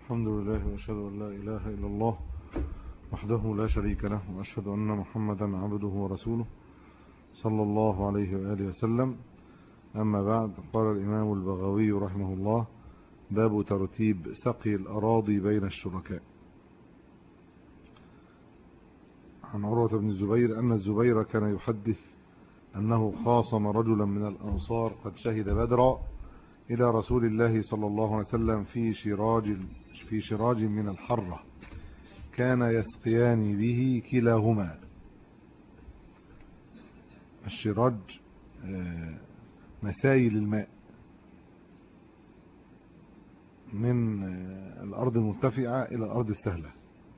الحمد لله وأشهد أن لا إله إلا الله وحده لا شريك له، وأشهد أن محمدا عبده ورسوله صلى الله عليه وآله وسلم. أما بعد، قال الإمام البغوي رحمه الله: باب ترتيب سقي الأراضي بين الشركاء. عن عروة بن الزبير أن الزبير كان يحدث أنه خاصم رجلا من الأنصار قد شهد بدرا إلى رسول الله صلى الله عليه وسلم في شراج من الحرة، كان يسقيان به كلاهما. الشراج مسايل الماء من الأرض المرتفعة إلى الأرض السهلة.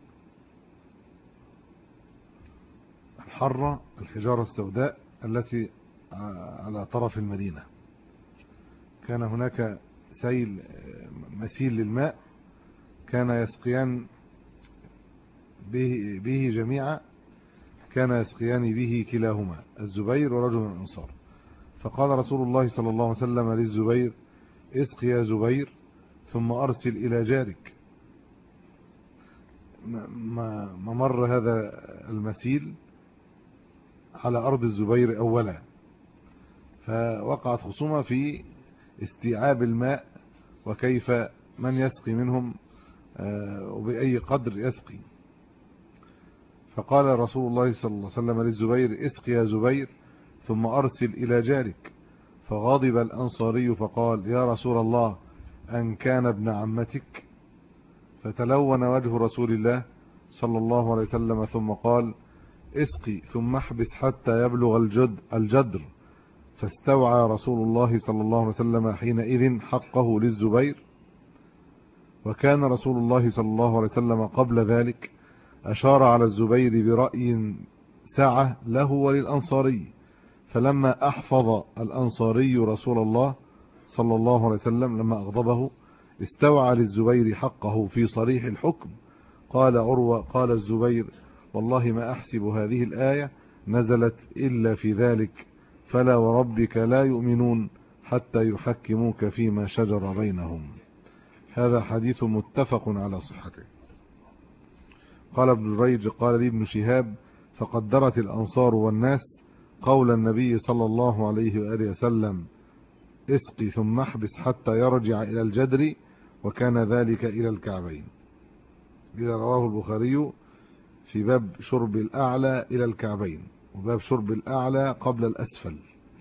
الحرة الحجارة السوداء التي على طرف المدينة. كان هناك مسيل للماء، كان يسقيان به جميعا، كان يسقيان به كلاهما، الزبير ورجل من الأنصار. فقال رسول الله صلى الله عليه وسلم للزبير: اسق يا زبير ثم أرسل إلى جارك. ما مر هذا المسيل على أرض الزبير أولا، فوقعت خصومة في استيعاب الماء وكيف من يسقي منهم وبأي قدر يسقي. فقال رسول الله صلى الله عليه وسلم للزبير: اسق يا زبير ثم أرسل إلى جارك. فغضب الأنصاري فقال: يا رسول الله، أن كان ابن عمتك؟ فتلون وجه رسول الله صلى الله عليه وسلم ثم قال: اسقي ثم احبس حتى يبلغ الجدر. فاستوعى رسول الله صلى الله عليه وسلم حينئذ حقه للزبير. وكان رسول الله صلى الله عليه وسلم قبل ذلك أشار على الزبير برأي سعة له وللأنصاري، فلما أحفظ الأنصاري رسول الله صلى الله عليه وسلم لما أغضبه استوعى للزبير حقه في صريح الحكم. قال عروة: قال الزبير: والله ما أحسب هذه الآية نزلت إلا في ذلك، فلا وربك لا يؤمنون حتى يحكموك فيما شجر بينهم. هذا حديث متفق على صحته. قال ابن جريج: قال لي ابن شهاب: فقدرت الأنصار والناس قول النبي صلى الله عليه وآله وسلم: اسقي ثم احبس حتى يرجع إلى الجدر، وكان ذلك إلى الكعبين. إذا رواه البخاري في باب شرب الأعلى إلى الكعبين، وباب شرب الأعلى قبل الأسفل.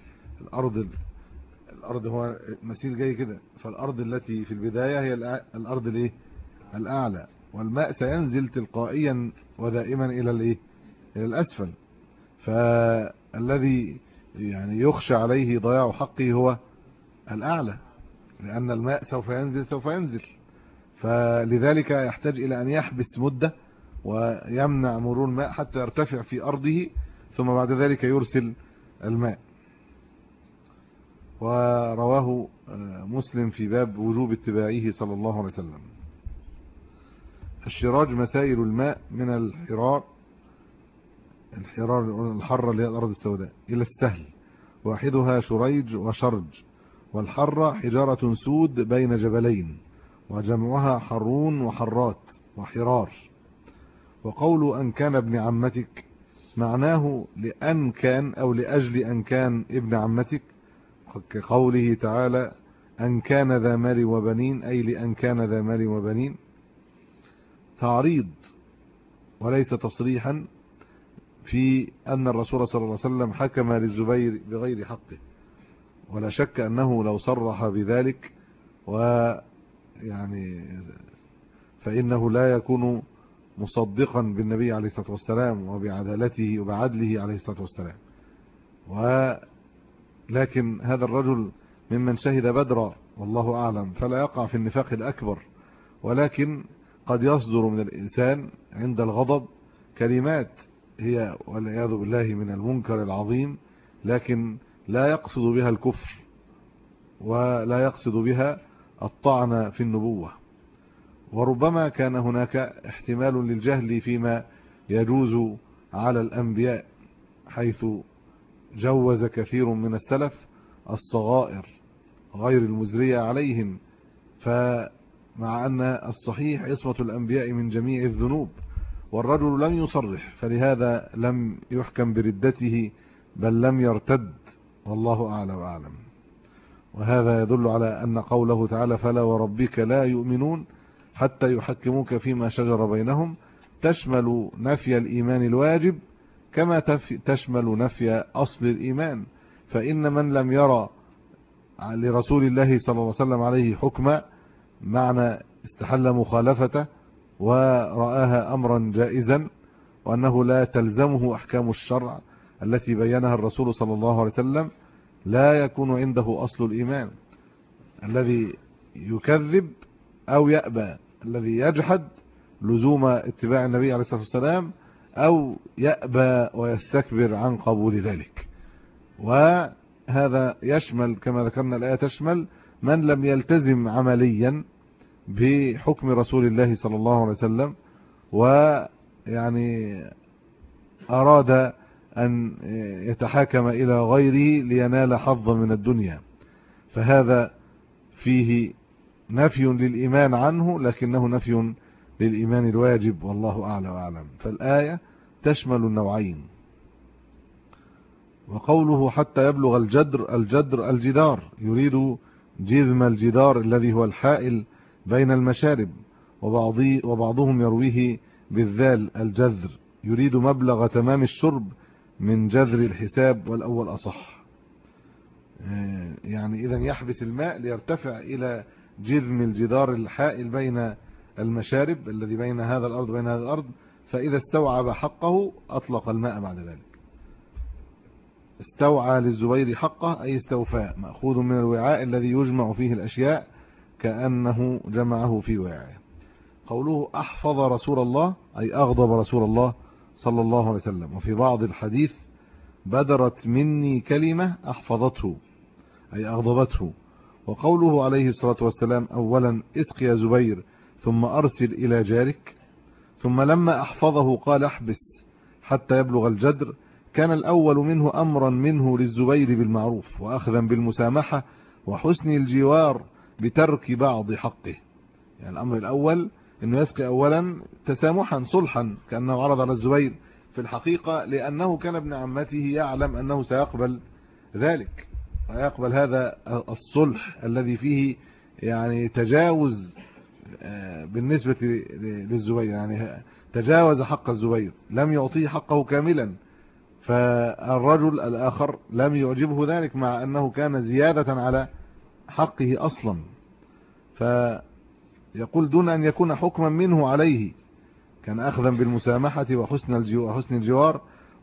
الأرض هو مسيل جاي كده، فالأرض التي في البداية هي الأرض الايه الأعلى، والماء سينزل تلقائيا ودائما إلى الايه إلى الأسفل. فالذي يعني يخشى عليه ضياع حقه هو الأعلى، لأن الماء سوف ينزل، فلذلك يحتاج إلى أن يحبس مدة ويمنع مرور الماء حتى يرتفع في أرضه، ثم بعد ذلك يرسل الماء. ورواه مسلم في باب وجوب اتباعه صلى الله عليه وسلم. الشراج مسائل الماء من الحرار الحرة اللي هي الأرض السوداء إلى السهل، واحدها شريج وشرج، والحرة حجارة سود بين جبلين، وجمعها حرون وحرات وحرار. وقول أن كان ابن عمتك معناه لأن كان أو لأجل أن كان ابن عمتك، كقوله تعالى: أن كان ذا مال وبنين، أي لأن كان ذا مال وبنين. تعريض وليس تصريحا في أن الرسول صلى الله عليه وسلم حكم للزبير بغير حقه، ولا شك أنه لو صرح بذلك ويعني فإنه لا يكون مصدقا بالنبي عليه الصلاة والسلام وبعدالته وبعدله عليه الصلاة والسلام. ولكن هذا الرجل ممن شهد بدرا والله أعلم، فلا يقع في النفاق الأكبر، ولكن قد يصدر من الإنسان عند الغضب كلمات هي والعياذ بالله من المنكر العظيم، لكن لا يقصد بها الكفر ولا يقصد بها الطعن في النبوة. وربما كان هناك احتمال للجهل فيما يجوز على الأنبياء، حيث جوز كثير من السلف الصغائر غير المزرية عليهم، مع أن الصحيح عصمة الأنبياء من جميع الذنوب، والرجل لم يصرح، فلهذا لم يحكم بردته بل لم يرتد، والله أعلى وأعلم. وهذا يدل على أن قوله تعالى فلا وربك لا يؤمنون حتى يحكموك فيما شجر بينهم تشمل نفي الإيمان الواجب كما تشمل نفي أصل الإيمان. فإن من لم يرى لرسول الله صلى الله عليه وسلم عليه حكما معنى استحل مخالفته ورآها أمرا جائزا، وأنه لا تلزمه أحكام الشرع التي بينها الرسول صلى الله عليه وسلم، لا يكون عنده أصل الإيمان. الذي يكذب أو يأبى، الذي يجحد لزوم اتباع النبي عليه الصلاة والسلام أو يأبى ويستكبر عن قبول ذلك. وهذا يشمل كما ذكرنا الآية تشمل من لم يلتزم عمليا بحكم رسول الله صلى الله عليه وسلم، ويعني أراد أن يتحاكم إلى غيره لينال حظا من الدنيا، فهذا فيه نفي للإيمان عنه لكنه نفي للإيمان الواجب، والله أعلى وأعلم. فالآية تشمل النوعين. وقوله حتى يبلغ الجدر الجدار، يريد جذم الجدار الذي هو الحائل بين المشارب، وبعضهم يرويه بالذال الجذر، يريد مبلغ تمام الشرب من جذر الحساب، والأول أصح. يعني إذن يحبس الماء ليرتفع إلى جذم الجدار الحائل بين المشارب الذي بين هذا الأرض وبين هذا الأرض، فإذا استوعب حقه أطلق الماء بعد ذلك. استوعى للزبير حقه أي استوفاء، مأخوذ من الوعاء الذي يجمع فيه الأشياء كأنه جمعه في وعاء. قوله أحفظ رسول الله أي أغضب رسول الله صلى الله عليه وسلم. وفي بعض الحديث بدرت مني كلمة أحفظته أي أغضبته. وقوله عليه الصلاة والسلام أولا اسق يا زبير ثم أرسل إلى جارك، ثم لما أحفظه قال احبس حتى يبلغ الجدر، كان الأول منه أمرا منه للزبير بالمعروف وأخذا بالمسامحة وحسن الجوار بترك بعض حقه. يعني الأمر الأول أنه يسقي أولا تسامحا صلحا كأنه عرض على الزبير في الحقيقة، لأنه كان ابن عمته يعلم أنه سيقبل ذلك ويقبل هذا الصلح الذي فيه يعني تجاوز بالنسبة للزبير، يعني تجاوز حق الزبير، لم يعطيه حقه كاملا. فالرجل الآخر لم يعجبه ذلك مع أنه كان زيادة على حقه أصلا، فيقول دون أن يكون حكما منه عليه، كان أخذا بالمسامحة وحسن الجوار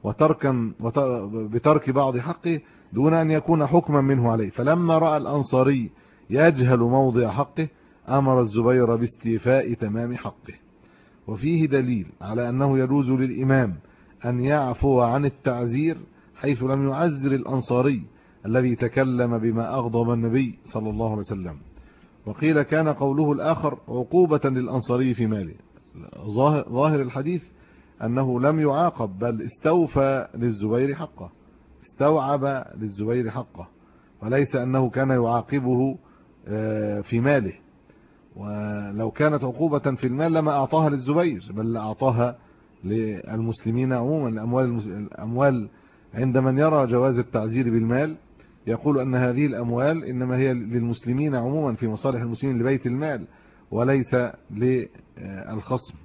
بترك بعض حقه دون أن يكون حكما منه عليه. فلما رأى الأنصاري يجهل موضع حقه أمر الزبير باستيفاء تمام حقه. وفيه دليل على أنه يجوز للإمام أن يعفو عن التعزير حيث لم يعزر الأنصاري الذي تكلم بما أغضب النبي صلى الله عليه وسلم. وقيل كان قوله الآخر عقوبة للأنصاري في ماله. ظاهر الحديث أنه لم يعاقب بل استوفى للزبير حقه، استوعب للزبير حقه، وليس أنه كان يعاقبه في ماله. ولو كانت عقوبة في المال لما أعطاها للزبير بل أعطاها للمسلمين عموما. الأموال عند من يرى جواز التعزير بالمال يقول أن هذه الأموال إنما هي للمسلمين عموما في مصالح المسلمين لبيت المال وليس للخصم.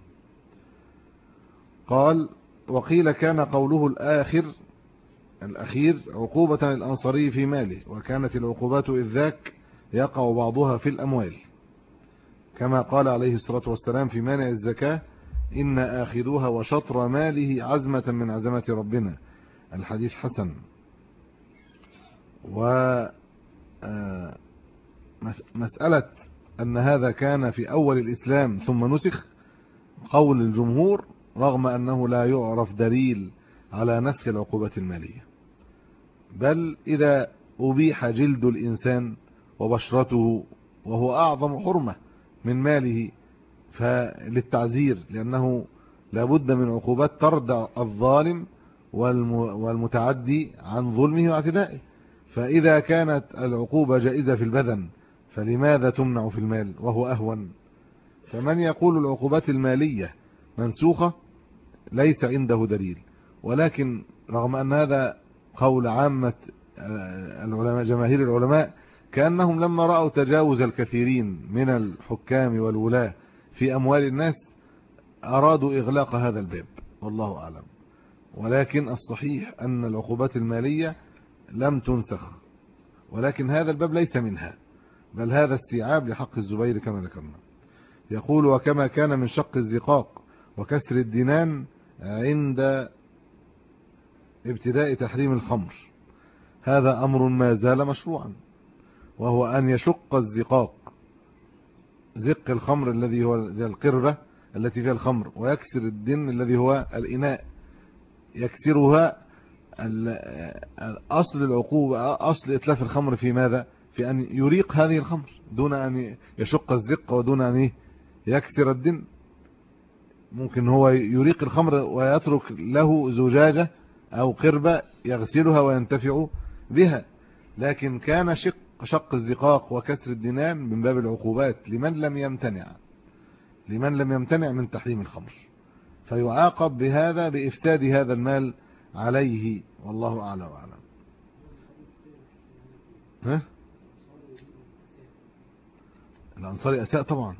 قال وقيل كان قوله الأخير عقوبة للأنصاري في ماله، وكانت العقوبات إذ ذاك يقع بعضها في الأموال كما قال عليه الصلاة والسلام في مانع الزكاة إن آخذوها وشطر ماله عزمة من عزمة ربنا، الحديث حسن. ومسألة أن هذا كان في أول الإسلام ثم نسخ قول الجمهور، رغم أنه لا يعرف دليل على نسخ العقوبة المالية، بل إذا أبيح جلد الإنسان وبشرته وهو أعظم حرمة من ماله فللتعزير، لأنه لابد من عقوبات تردع الظالم والمتعدي عن ظلمه واعتدائه. فإذا كانت العقوبة جائزة في البدن فلماذا تمنع في المال وهو أهون؟ فمن يقول العقوبات المالية منسوخة ليس عنده دليل، ولكن رغم أن هذا قول عامة العلماء جماهير العلماء، كأنهم لما رأوا تجاوز الكثيرين من الحكام والولاة في أموال الناس أرادوا إغلاق هذا الباب، والله أعلم. ولكن الصحيح أن العقوبات المالية لم تنسخ، ولكن هذا الباب ليس منها، بل هذا استيعاب لحق الزبير كما ذكرنا. يقول: وكما كان من شق الزقاق وكسر الدنان عند ابتداء تحريم الخمر، هذا أمر ما زال مشروعا، وهو أن يشق الزقاق، زق الخمر الذي هو زي القربة التي فيها الخمر، ويكسر الدن الذي هو الإناء، يكسرها. أصل العقوبة، أصل إتلاف الخمر في ماذا؟ في أن يريق هذه الخمر دون أن يشق الزق ودون أن يكسر الدن. ممكن هو يريق الخمر ويترك له زجاجة أو قربة يغسلها وينتفع بها، لكن كان شق الزقاق وكسر الدنان من باب العقوبات لمن لم يمتنع من تحريم الخمر، فيعاقب بهذا بإفساد هذا المال عليه، والله أعلى وأعلم. الأنصاري أساء طبعا.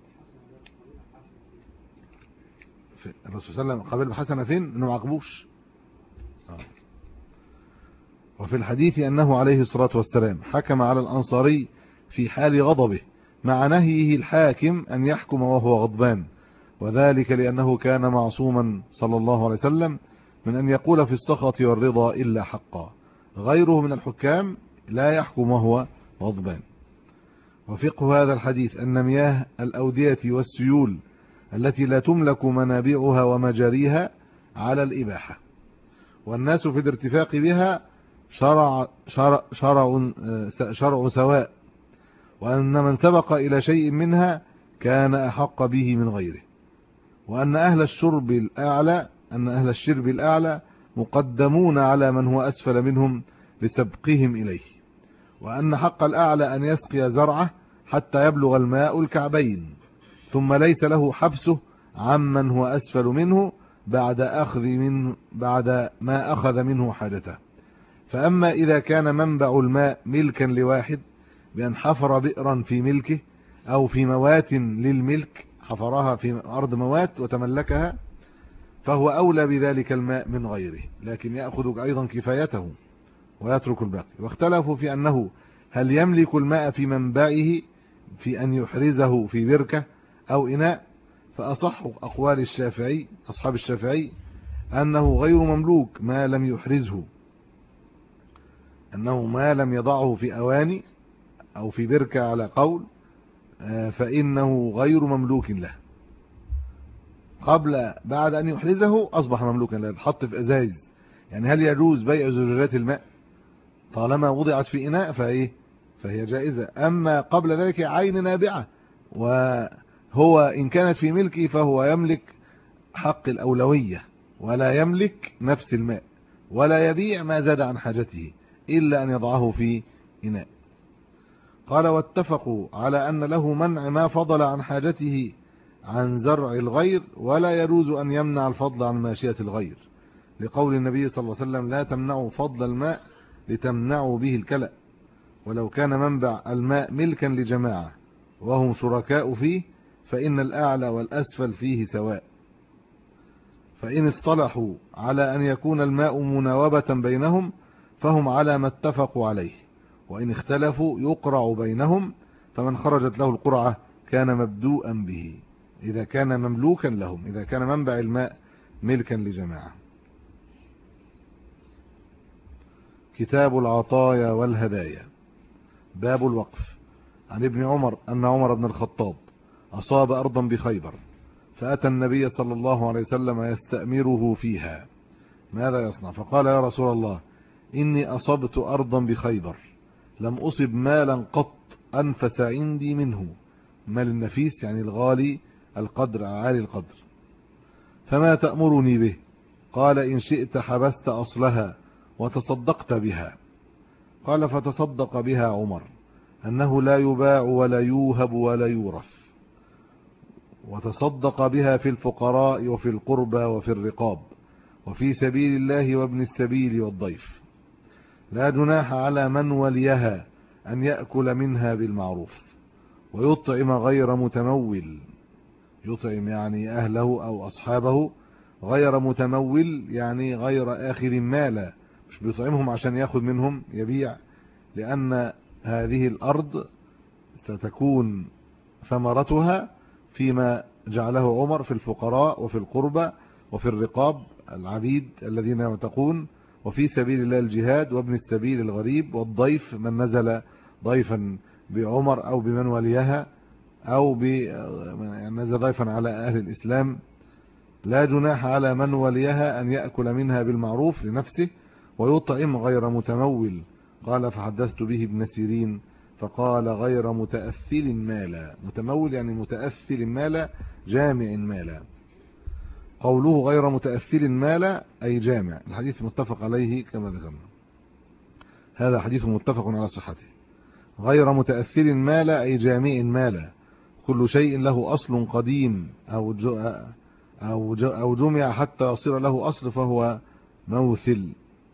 الرسول صلى الله عليه وسلم قبل بحسنة فين؟ إنه ما عاقبوش. وفي الحديث أنه عليه الصلاة والسلام حكم على الأنصاري في حال غضبه، مع نهيه الحاكم أن يحكم وهو غضبان، وذلك لأنه كان معصوما صلى الله عليه وسلم من أن يقول في السخط والرضا إلا حقا، غيره من الحكام لا يحكم وهو غضبان. وفقه هذا الحديث أن مياه الأودية والسيول التي لا تملك منابعها ومجاريها على الإباحة، والناس في الارتفاق بها شرع سواء، وأن من سبق إلى شيء منها كان أحق به من غيره، وأن أهل الشرب الأعلى مقدمون على من هو أسفل منهم لسبقهم إليه، وأن حق الأعلى أن يسقي زرعه حتى يبلغ الماء الكعبين، ثم ليس له حبسه عمن هو أسفل منه بعد ما أخذ منه حاجته. فأما إذا كان منبع الماء ملكا لواحد بأن حفر بئرا في ملكه أو في موات للملك، حفرها في أرض موات وتملكها، فهو أولى بذلك الماء من غيره، لكن يأخذ أيضا كفايته ويترك الباقي. واختلفوا في أنه هل يملك الماء في منبعه في أن يحرزه في بركة أو إناء، فأصح أقوال الشافعي أصحاب الشافعي أنه غير مملوك ما لم يحرزه، أنه ما لم يضعه في أواني أو في بركة على قول، فإنه غير مملوك له. بعد أن يحرزه أصبح مملوكا له، تحط في أزايز. يعني هل يجوز بيع زجاجات الماء طالما وضعت في إناء فهي جائزة، أما قبل ذلك عين نابعة، وهو إن كانت في ملكه فهو يملك حق الأولوية ولا يملك نفس الماء، ولا يبيع ما زاد عن حاجته إلا أن يضعه في إناء. قال: واتفقوا على أن له منع ما فضل عن حاجته عن زرع الغير، ولا يجوز أن يمنع الفضل عن ماشية الغير، لقول النبي صلى الله عليه وسلم: لا تمنعوا فضل الماء لتمنعوا به الكلأ. ولو كان منبع الماء ملكا لجماعة وهم شركاء فيه فإن الأعلى والأسفل فيه سواء، فإن اصطلحوا على أن يكون الماء مناوبة بينهم فهم على ما اتفقوا عليه، وإن اختلفوا يقرع بينهم، فمن خرجت له القرعة كان مبدوءا به إذا كان مملوكا لهم، إذا كان منبع الماء ملكا لجماعة. كتاب العطايا والهدايا. باب الوقف. عن ابن عمر أن عمر بن الخطاب أصاب أرضا بخيبر، فأتى النبي صلى الله عليه وسلم يستأمره فيها ماذا يصنع، فقال: يا رسول الله، إني أصبت أرضا بخيبر لم أصب مالا قط أنفس عندي منه. مال النفيس يعني الغالي القدر، عالي القدر، فما تأمرني به؟ قال: إن شئت حبست أصلها وتصدقت بها. قال: فتصدق بها عمر أنه لا يباع ولا يوهب ولا يورث. وتصدق بها في الفقراء وفي القربى وفي الرقاب وفي سبيل الله وابن السبيل والضيف. لا جناح على من وليها أن يأكل منها بالمعروف ويطعم غير متمول. يطعم يعني أهله أو أصحابه، غير متمول يعني غير آخذ مالا، مش بيطعمهم عشان ياخذ منهم يبيع، لأن هذه الأرض ستكون ثمرتها فيما جعله عمر في الفقراء وفي القربى وفي الرقاب العبيد الذين يعتقون، وفي سبيل الله الجهاد، وابن السبيل الغريب، والضيف من نزل ضيفا بعمر أو بمن وليها أو نزل ضيفا على أهل الإسلام. لا جناح على من وليها أن يأكل منها بالمعروف لنفسه ويطعم غير متمول. قال فحدثت به ابن سيرين فقال غير متأثل مالا. متمول يعني متأثل مالا، جامع مالا. قوله غير متأثل مالا أي جامع. الحديث متفق عليه كما ذكرنا، هذا حديث متفق على صحته. غير متأثل مالا أي جامع مالا. كل شيء له أصل قديم أو جمع حتى يصير له أصل فهو موثل.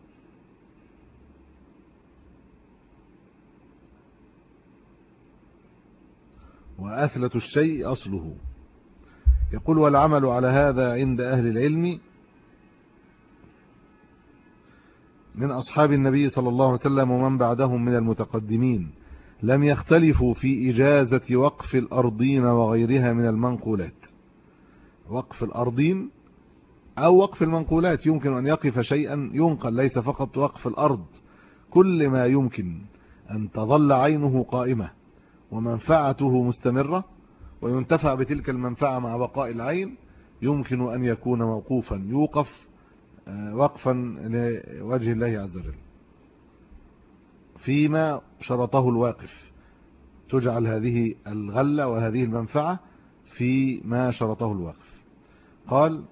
وأثلة الشيء أصله. يقول والعمل على هذا عند أهل العلم من أصحاب النبي صلى الله عليه وسلم ومن بعدهم من المتقدمين، لم يختلفوا في إجازة وقف الأرضين وغيرها من المنقولات. وقف الأرضين أو وقف المنقولات، يمكن أن يقف شيئا ينقل، ليس فقط وقف الأرض، كل ما يمكن أن تظل عينه قائمة ومنفعته مستمرة وينتفع بتلك المنفعة مع بقاء العين، يمكن أن يكون موقوفا، يوقف وقفا لوجه الله عز وجل فيما شرطه الواقف. تجعل هذه الغلة وهذه المنفعة في ما شرطه الواقف. قال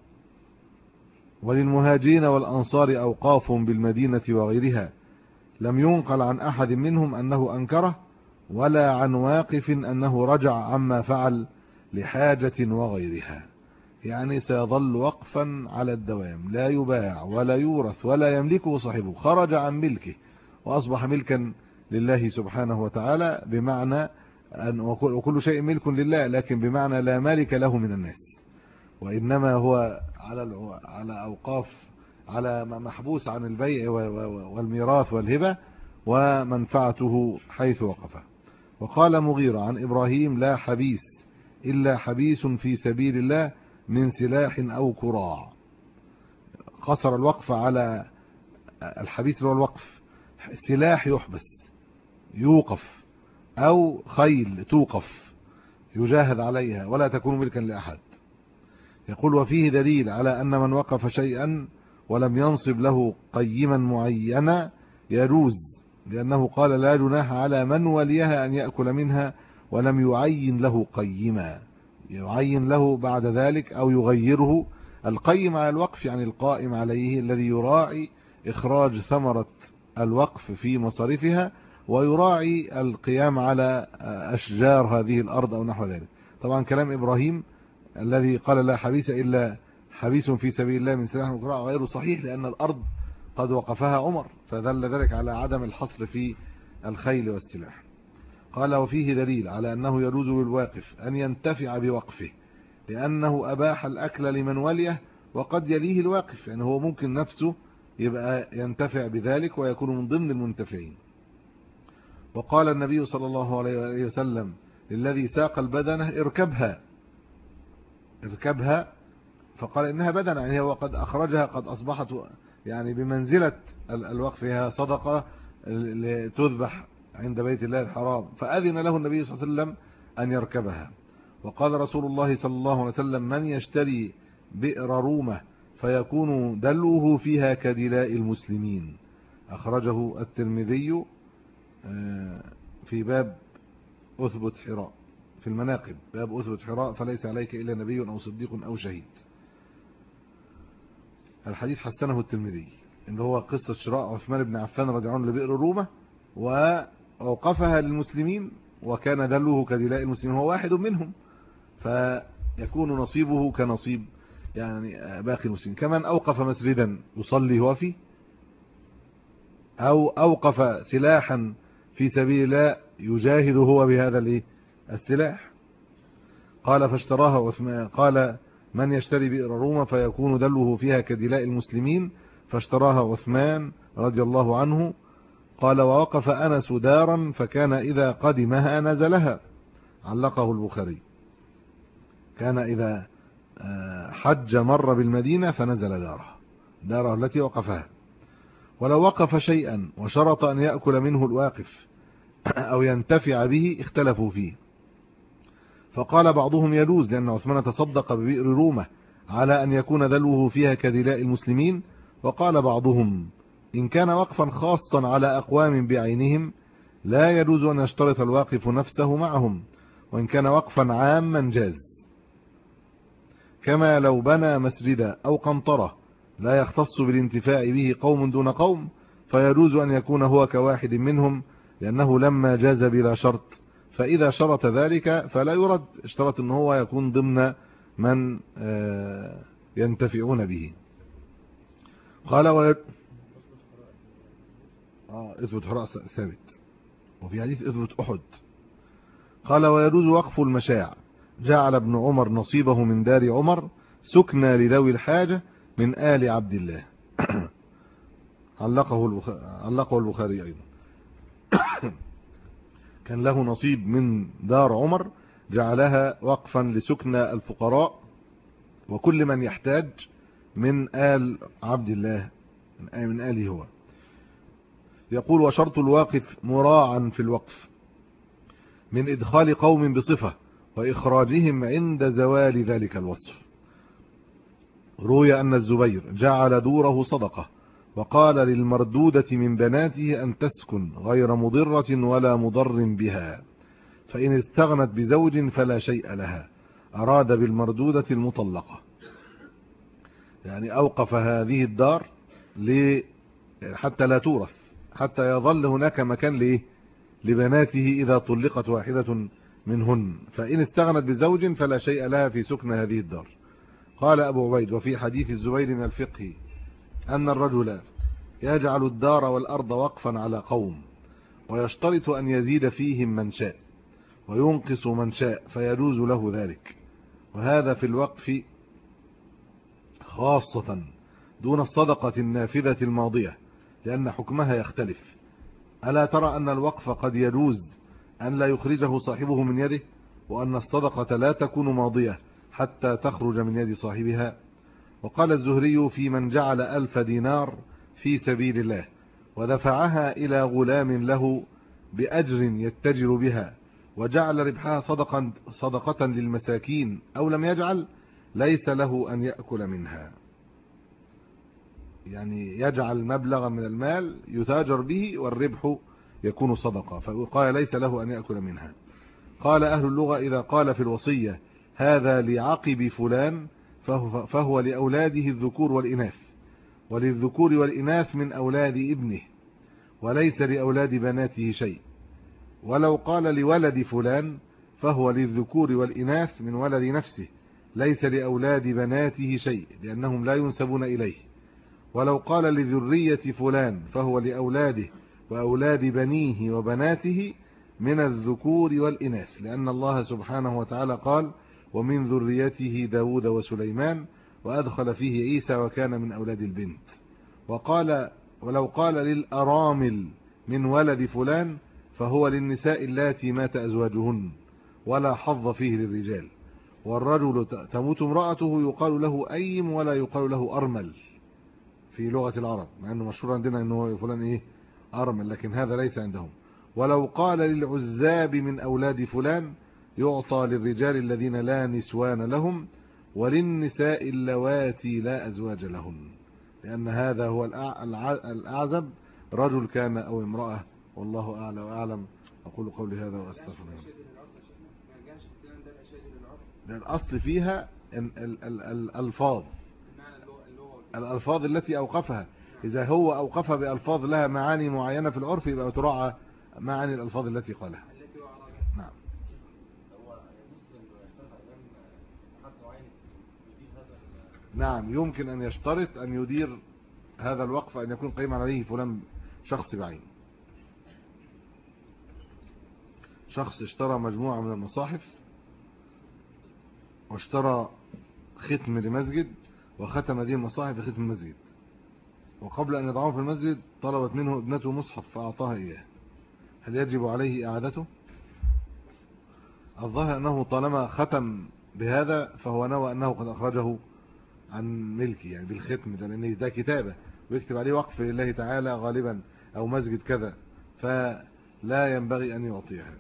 وللمهاجرين والأنصار أوقاف بالمدينة وغيرها، لم ينقل عن أحد منهم أنه أنكره ولا عن واقف أنه رجع عما فعل لحاجة وغيرها. يعني سيظل وقفا على الدوام، لا يباع ولا يورث ولا يملكه صاحبه، خرج عن ملكه وأصبح ملكا لله سبحانه وتعالى، بمعنى أن وكل شيء ملك لله، لكن بمعنى لا مالك له من الناس، وإنما هو على أوقاف، على محبوس عن البيع والميراث والهبة ومنفعته حيث وقف. وقال مغيرة عن إبراهيم لا حبيس إلا حبيس في سبيل الله من سلاح أو كراع. قصر الوقف على الحبيس اللي هو الوقف، سلاح يحبس يوقف، أو خيل توقف يجاهد عليها ولا تكون ملكا لأحد. يقول وفيه دليل على أن من وقف شيئا ولم ينصب له قيما معينا يجوز، لأنه قال لا جناح على من وليها أن يأكل منها ولم يعين له قيما. يعين له بعد ذلك أو يغيره. القيم على الوقف يعني القائم عليه، الذي يراعي إخراج ثمرة الوقف في مصارفها ويراعي القيام على أشجار هذه الأرض أو نحو ذلك. طبعا كلام إبراهيم الذي قال لا حبيس إلا حبيس في سبيل الله من سلاح وكراع غير صحيح، لأن الأرض قد وقفها عمر، فدل ذلك على عدم الحصر في الخيل والسلاح. قال وفيه دليل على أنه يجوز للواقف أن ينتفع بوقفه، لأنه أباح الأكل لمن وليه وقد يليه الواقف، يعني هو ممكن نفسه يبقى ينتفع بذلك ويكون من ضمن المنتفعين. وقال النبي صلى الله عليه وسلم للذي ساق البدنة اركبها، فقال إنها بدنة، يعني هو قد أخرجها، قد أصبحت يعني بمنزلة الوقف، هي صدقة لتذبح عند بيت الله الحرام، فأذن له النبي صلى الله عليه وسلم أن يركبها. وقال رسول الله صلى الله عليه وسلم من يشتري بئر رومة فيكون دلوه فيها كدلاء المسلمين. أخرجه الترمذي في باب أثبت حراء في المناقب، باب أثبت حراء فليس عليك إلا نبي أو صديق أو شهيد. الحديث حسنه الترمذي، إن هو قصة شراء عثمان بن عفان رضي الله عنه لبئر رومة وأوقفها للمسلمين، وكان دلوه كدلاء المسلمين، هو واحد منهم، يكون نصيبه كنصيب يعني باقي المسلمين. كمان أوقف مسجدا يصلي هو فيه، أو أوقف سلاحا في سبيل الله يجاهد هو بهذا السلاح. قال فاشتراها عثمان، قال من يشتري بئر روما فيكون دلوه فيها كدلاء المسلمين، فاشتراها عثمان رضي الله عنه. قال ووقف أنس دارا فكان إذا قدمها نزلها، علقه البخاري. كان إذا حج مر بالمدينة فنزل داره التي وقفها. ولو وقف شيئا وشرط أن يأكل منه الواقف أو ينتفع به اختلفوا فيه، فقال بعضهم يجوز لأن عثمان تصدق ببئر رومة على أن يكون دلوه فيها كدلاء المسلمين. وقال بعضهم إن كان وقفا خاصا على أقوام بعينهم لا يجوز أن يشترط الواقف نفسه معهم، وإن كان وقفا عاما جاز، كما لو بنى مسجدا أو قنطرة لا يختص بالانتفاع به قوم دون قوم فيجوز أن يكون هو كواحد منهم، لأنه لما جاز بلا شرط، فإذا شرط ذلك فلا يرد. اشترط أنه هو يكون ضمن من ينتفعون به. قال اثبت حراء ثابت، وفي حديث اثبت أحد. قال ويجوز وقف المشاع. جعل ابن عمر نصيبه من دار عمر سكنى لذوي الحاجة من آل عبد الله. علقه البخاري أيضا. كان له نصيب من دار عمر جعلها وقفا لسكنى الفقراء وكل من يحتاج من آل عبد الله، من آله هو. يقول وشرط الواقف مراعا في الوقف من إدخال قوم بصفة وإخراجهم عند زوال ذلك الوصف. روي أن الزبير جعل دوره صدقة وقال للمردودة من بناته أن تسكن غير مضرة ولا مضر بها، فإن استغنت بزوج فلا شيء لها. أراد بالمردودة المطلقة، يعني أوقف هذه الدار حتى لا تورث، حتى يظل هناك مكان لبناته إذا طلقت واحدة منهن، فإن استغنت بزوج فلا شيء لها في سكن هذه الدار. قال أبو عبيد وفي حديث الزبير من الفقه أن الرجل يجعل الدار والأرض وقفا على قوم ويشترط أن يزيد فيهم من شاء وينقص من شاء فيجوز له ذلك، وهذا في الوقف خاصة دون الصدقة النافذة الماضية لأن حكمها يختلف. ألا ترى أن الوقف قد يجوز أن لا يخرجه صاحبه من يده، وأن الصدقة لا تكون ماضية حتى تخرج من يد صاحبها. وقال الزهري في من جعل 1000 دينار في سبيل الله ودفعها إلى غلام له بأجر يتجر بها وجعل ربحها صدقة للمساكين أو لم يجعل ليس له أن يأكل منها، يعني يجعل مبلغا من المال يتاجر به والربح يكون صدقة، فقال ليس له أن يأكل منها. قال أهل اللغة إذا قال في الوصية هذا لعقب فلان فهو لأولاده الذكور والإناث، وللذكور والإناث من أولاد ابنه، وليس لأولاد بناته شيء. ولو قال لولد فلان فهو للذكور والإناث من ولد نفسه، ليس لأولاد بناته شيء لأنهم لا ينسبون إليه. ولو قال لذرية فلان فهو لأولاده وأولاد بنيه وبناته من الذكور والإناث، لأن الله سبحانه وتعالى قال ومن ذريته داود وسليمان، وأدخل فيه عيسى وكان من أولاد البنت. ولو قال للأرامل من ولد فلان فهو للنساء اللاتي مات أزواجهن ولا حظ فيه للرجال. والرجل تموت امرأته يقال له أيم ولا يقال له أرمل في لغة العرب، مع أنه مشهور عندنا أنه فلان أرمل، لكن هذا ليس عندهم. ولو قال للعزاب من أولاد فلان يعطى للرجال الذين لا نسوان لهم وللنساء اللواتي لا أزواج لهن، لأن هذا هو الأعزب رجل كان أو امرأة، والله أعلى وأعلم. أقول قولي هذا وأستغفر الله. الأصل فيها الألفاظ التي أوقفها، إذا هو أوقف بألفاظ لها معاني معينة في العرف يبقى تراعى معاني الألفاظ التي قالها. نعم. نعم يمكن أن يشترط أن يدير هذا الوقف أن يكون قيما عليه فلان شخص بعين. شخص اشترى مجموعة من المصاحف واشترى ختم لمسجد وختم هذه المصاحف بختم المسجد، وقبل أن يضعه في المسجد طلبت منه ابنته مصحف فأعطاها إياه، هل يجب عليه إعادته؟ الظاهر أنه طالما ختم بهذا فهو نوى أنه قد أخرجه عن ملكي، يعني بالختم ده، لأن ده كتابة ويكتب عليه وقف لله تعالى غالبا أو مسجد كذا، فلا ينبغي أن يعطيها.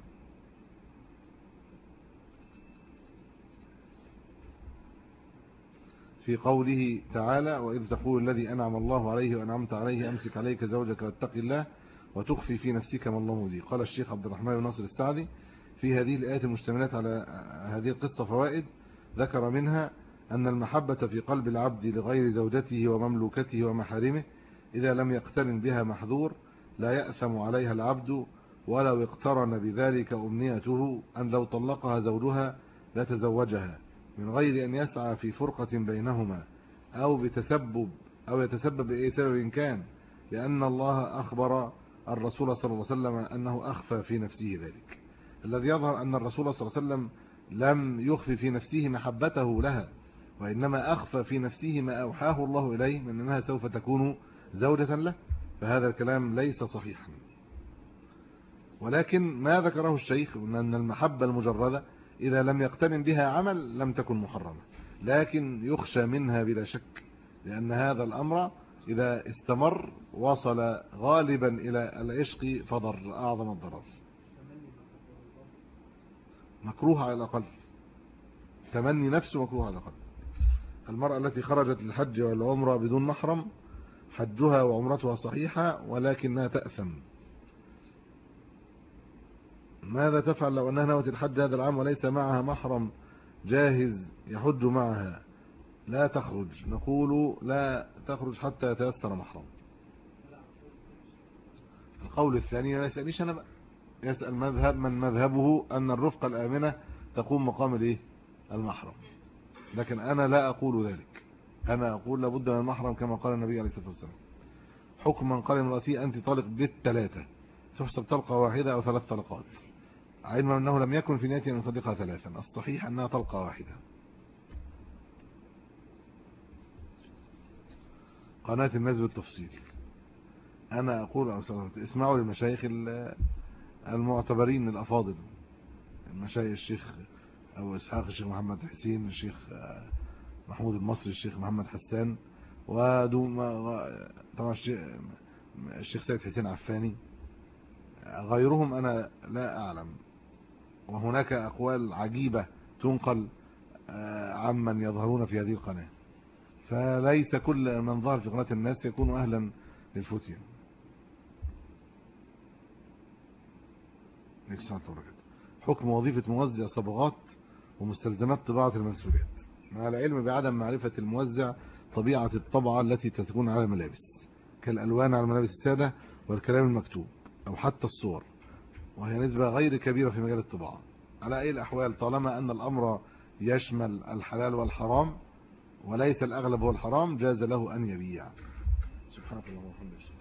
في قوله تعالى وإذ تقول الذي أنعم الله عليه وأنعمت عليه أمسك عليك زوجك واتق الله وتخفي في نفسك ما الله مبديه. قال الشيخ عبد الرحمن بن ناصر السعدي في هذه الآيات المشتملات على هذه القصة فوائد، ذكر منها أن المحبة في قلب العبد لغير زوجته ومملوكته ومحارمه إذا لم يقترن بها محذور لا يأثم عليها العبد، ولو اقترن بذلك أمنيته أن لو طلقها زوجها لتزوجها من غير أن يسعى في فرقة بينهما أو يتسبب بأي سبب كان، لأن الله أخبر الرسول صلى الله عليه وسلم أنه أخفى في نفسه ذلك. الذي يظهر أن الرسول صلى الله عليه وسلم لم يخفي في نفسه محبته لها، وإنما أخفى في نفسه ما أوحاه الله إليه من أنها سوف تكون زوجة له، فهذا الكلام ليس صحيحا. ولكن ما ذكره الشيخ أن المحبة المجردة إذا لم يقترن بها عمل لم تكن محرمة، لكن يخشى منها بلا شك، لأن هذا الأمر إذا استمر وصل غالبا إلى العشق فضر أعظم الضرر. مكروه على الأقل، تمني نفسه مكروه على الأقل. المرأة التي خرجت للحج والعمرة بدون محرم حجها وعمرتها صحيحة ولكنها تأثم. ماذا تفعل لو أنها نوت الحج هذا العام وليس معها محرم جاهز يحج معها؟ لا تخرج، نقول لا تخرج حتى يتيسر محرم. القول الثاني لا يسألنيش أنا بقى، يسأل من مذهبه أن الرفقة الآمنة تقوم مقام الايه المحرم، لكن أنا لا أقول ذلك. أنا أقول لابد من المحرم كما قال النبي عليه الصلاة والسلام. حكم من قال امرأتي أنت طالق بالثلاثة تحسب طلقة واحدة أو 3 طلقات، علما أنه لم يكن في نيته أن يطلقها 3، الصحيح أنها طلقة واحدة. قناة الناس بالتفصيل، أنا أقول اسمعوا للمشايخ المعتبرين الأفاضل، المشايخ الشيخ أبو إسحاق الشيخ محمد حسين، الشيخ محمود المصري، الشيخ محمد حسان، طبعا الشيخ سيد حسين عفاني، غيرهم أنا لا أعلم. وهناك أقوال عجيبة تنقل عمن يظهرون في هذه القناة، فليس كل من ظهر في قناة الناس يكون أهلا للفتية. حكم وظيفة موزع صبغات ومستلزمات طباعة المنسوجات، مع العلم بعدم معرفة الموزع طبيعة الطبعة التي تكون على الملابس كالألوان على الملابس السادة والكلام المكتوب أو حتى الصور، وهي نسبة غير كبيرة في مجال الطباعة. على أي الأحوال طالما أن الأمر يشمل الحلال والحرام وليس الأغلب هو الحرام جاز له أن يبيع. سبحانك اللهم وبحمدك.